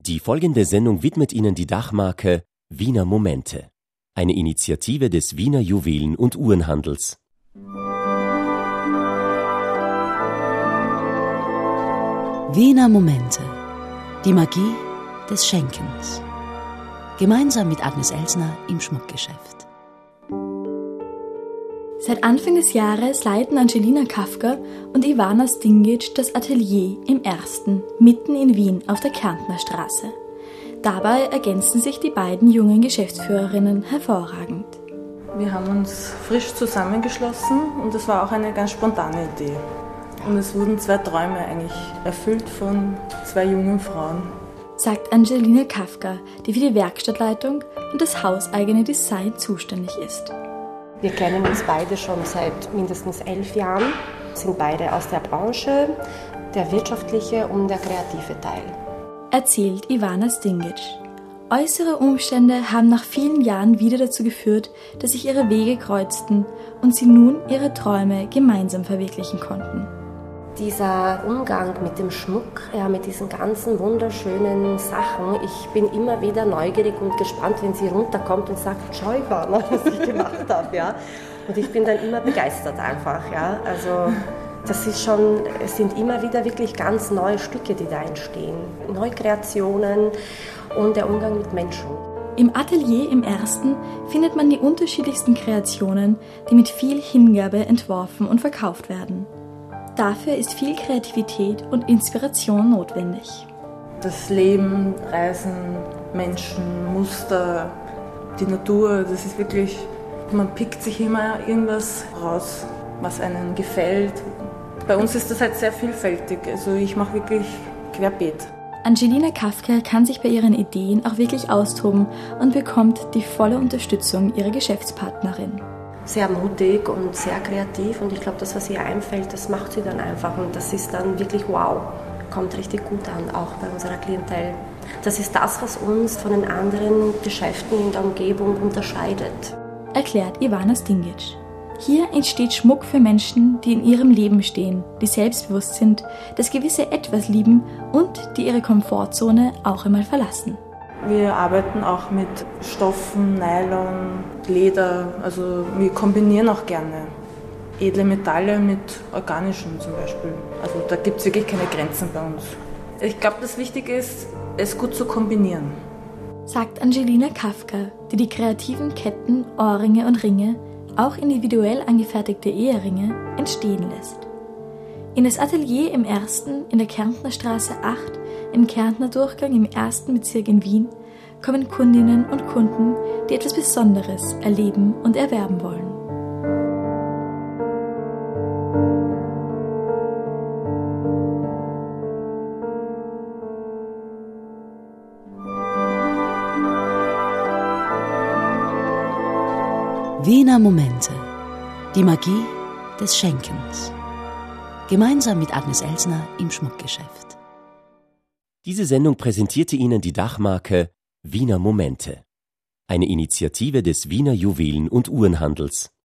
Die folgende Sendung widmet Ihnen die Dachmarke Wiener Momente, eine Initiative des Wiener Juwelen- und Uhrenhandels. Wiener Momente, die Magie des Schenkens. Gemeinsam mit Agnes Elsner im Schmuckgeschäft. Seit Anfang des Jahres leiten Angelina Kafka und Ivana Stingic das Atelier im Ersten, mitten in Wien auf der Kärntner Straße. Dabei ergänzen sich die beiden jungen Geschäftsführerinnen hervorragend. Wir haben uns frisch zusammengeschlossen und es war auch eine ganz spontane Idee. Und es wurden 2 Träume eigentlich erfüllt von 2 jungen Frauen. Sagt Angelina Kafka, die für die Werkstattleitung und das hauseigene Design zuständig ist. Wir kennen uns beide schon seit mindestens 11 Jahren, sind beide aus der Branche, der wirtschaftliche und der kreative Teil. Erzählt Ivana Stingic. Äußere Umstände haben nach vielen Jahren wieder dazu geführt, dass sich ihre Wege kreuzten und sie nun ihre Träume gemeinsam verwirklichen konnten. Dieser Umgang mit dem Schmuck, mit diesen ganzen wunderschönen Sachen, ich bin immer wieder neugierig und gespannt, wenn sie runterkommt und sagt, schau Ivana, was ich gemacht habe. Ja? Und ich bin dann immer begeistert einfach. Ja? Also das ist schon, es sind immer wieder wirklich ganz neue Stücke, die da entstehen. Neukreationen und der Umgang mit Menschen. Im Atelier im Ersten findet man die unterschiedlichsten Kreationen, die mit viel Hingabe entworfen und verkauft werden. Dafür ist viel Kreativität und Inspiration notwendig. Das Leben, Reisen, Menschen, Muster, die Natur, das ist wirklich, man pickt sich immer irgendwas raus, was einem gefällt. Bei uns ist das halt sehr vielfältig, also ich mache wirklich querbeet. Angelina Kafka kann sich bei ihren Ideen auch wirklich austoben und bekommt die volle Unterstützung ihrer Geschäftspartnerin. Sehr mutig und sehr kreativ und ich glaube, das, was ihr einfällt, das macht sie dann einfach und das ist dann wirklich wow, kommt richtig gut an, auch bei unserer Klientel. Das ist das, was uns von den anderen Geschäften in der Umgebung unterscheidet. Erklärt Ivana Stingic. Hier entsteht Schmuck für Menschen, die in ihrem Leben stehen, die selbstbewusst sind, das gewisse Etwas lieben und die ihre Komfortzone auch einmal verlassen. Wir arbeiten auch mit Stoffen, Nylon, Leder, also wir kombinieren auch gerne edle Metalle mit organischen zum Beispiel. Also da gibt es wirklich keine Grenzen bei uns. Ich glaube, das Wichtige ist, es gut zu kombinieren. Sagt Angelina Kafka, die die kreativen Ketten, Ohrringe und Ringe, auch individuell angefertigte Eheringe, entstehen lässt. In das Atelier im Ersten in der Kärntner Straße 8 im Kärntner Durchgang im 1. Bezirk in Wien kommen Kundinnen und Kunden, die etwas Besonderes erleben und erwerben wollen. Wiener Momente, die Magie des Schenkens. Gemeinsam mit Agnes Elsner im Schmuckgeschäft. Diese Sendung präsentierte Ihnen die Dachmarke Wiener Momente, eine Initiative des Wiener Juwelen- und Uhrenhandels.